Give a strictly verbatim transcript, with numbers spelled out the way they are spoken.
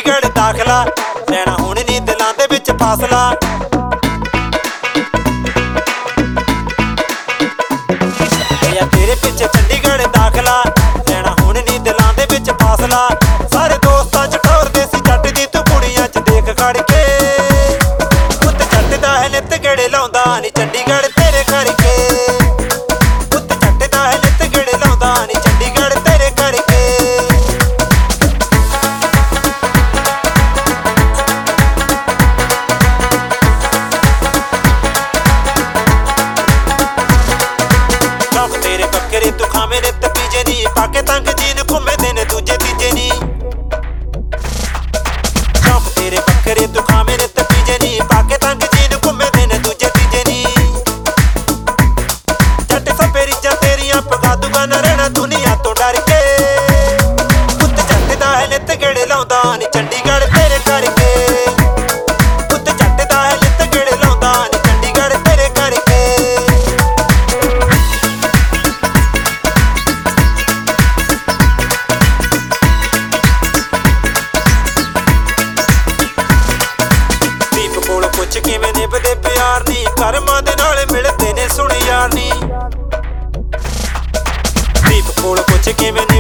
ਚੰਡੀਗੜ੍ਹ ਦਾਖਲਾ, ਲੈਣਾ ਹੁਣ ਨੀ ਦਿਲਾਂ ਦੇ ਵਿੱਚ ਫਾਸਲਾ। ਯਾ ਤੇਰੇ ਪਿੱਛੇ ਚੰਡੀਗੜ੍ਹ ਦਾਖਲਾ, ਲੈਣਾ ਹੁਣ ਨੀ ਦਿਲਾਂ ਦੇ ਵਿੱਚ ਫਾਸਲਾ। ਸਾਰੇ ਦੋਸਤਾਂ ਚ ਠੋਰਦੇ ਸੀ ਜੱਟ ਦੀ ਤੂੰ ਕੁੜੀਆਂ ਚ ਦੇਖ ਖੜ ਕੇ, ਪੁੱਤ ਜੱਟ ਦਾ ਹੈ ਨਿੱਤ ਗੇੜੇ ਲਾਉਂਦਾ ਨੀ ਚੰਡੀਗੜ੍ਹ ਤੇਰੇ ਕਰਕੇ। ਪੁੱਤ ਜੱਟ ਦਾ ਹੈ ਨਿੱਤ ਗੇੜੇ ਲਾਉਂਦਾ ਨੀ ਚੰਡੀਗੜ੍ਹ ਤੇਰੇ ਕਰਕੇ। ਸ਼ੌਕ ਤੇਰੇ ਬੱਕਰੇ ਤੂੰ ਖਾਵੇਂ ਨਿੱਤ ਪੀਜੇ ਨੀ, ਪਾਕੇ ਤੰਗ ਜੀਨ ਘੁੰਮਦੇ ਨੇ ਦੂਜੇ ਤੀਜੇ ਨੀ। ਸ਼ੌਕ ਤੇਰੇ ਬੱਕਰੇ ਤੂੰ ਖਾਵੇਂ ਨਿੱਤ ਪੀਜੇ ਨੀ, ਪਾਕੇ ਤੰਗ ਜੀਨ ਘੁੰਮਦੇ ਨੇ ਦੂਜੇ ਤੀਜੇ ਨੀ। ਜੱਟ ਸਭੇ ਰੀਝਾਂ ਤੇਰੀਆਂ ਪਗਾ ਦੂਗਾ ਨਾ ਰਹਿਣਾ ਦੁਨੀਆ ਤੋਂ ਡਰ ਕੇ। ਪੁੱਤ ਜੱਟ ਦਾ ਹੈ ਨਿੱਤ ਗੇੜੇ ਲਾਉਂਦਾ ਨੀ ਚੰਡੀਗੜ੍ਹ ਤੇਰੇ ਕਰਕੇ। ਪੁੱਤ ਜੱਟ ਦਾ ਹੈ ਨਿੱਤ ਗੇੜੇ ਲਾਉਂਦਾ ਨੀ ਚੰਡੀਗੜ੍ਹ ਤੇਰੇ ਕਰਕੇ। ਦੀਪ ਕੋਲ ਪੁੱਛ ਕਿਵੇਂ ਨਿਭਦੇ ਪਿਆਰ ਨੀ, ਕਰਮਾਂ ਦੇ ਨਾਲ ਮਿਲਦੇ ਨੇ ਸੁਣ ਯਾਰ ਨੀ। ਦੀਪ ਕੋਲ ਪੁੱਛ ਕਿਵੇਂ